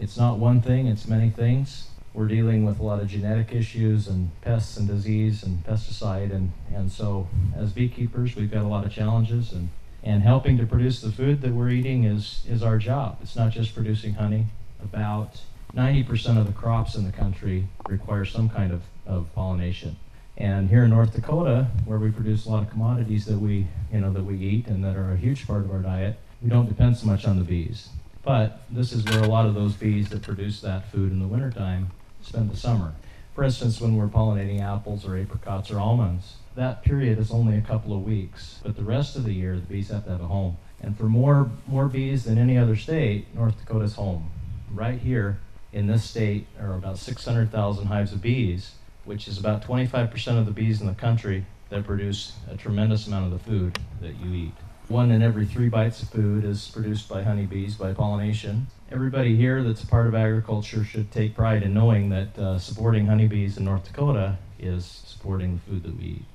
It's not one thing, it's many things. We're dealing with a lot of genetic issues and pests and disease and pesticide, and so as beekeepers we've got a lot of challenges, and helping to produce the food that we're eating is our job. It's not just producing honey. About 90% of the crops in the country require some kind of pollination. And here in North Dakota, where we produce a lot of commodities that we eat and that are a huge part of our diet, we don't depend so much on the bees. But this is where a lot of those bees that produce that food in the wintertime spend the summer. For instance, when we're pollinating apples or apricots or almonds, that period is only a couple of weeks, but the rest of the year the bees have to have a home. And for more bees than any other state, North Dakota's home. Right here in this state are about 600,000 hives of bees, which is about 25% of the bees in the country that produce a tremendous amount of the food that you eat. 1 in every 3 bites of food is produced by honeybees, by pollination. Everybody here that's a part of agriculture should take pride in knowing that supporting honeybees in North Dakota is supporting the food that we eat.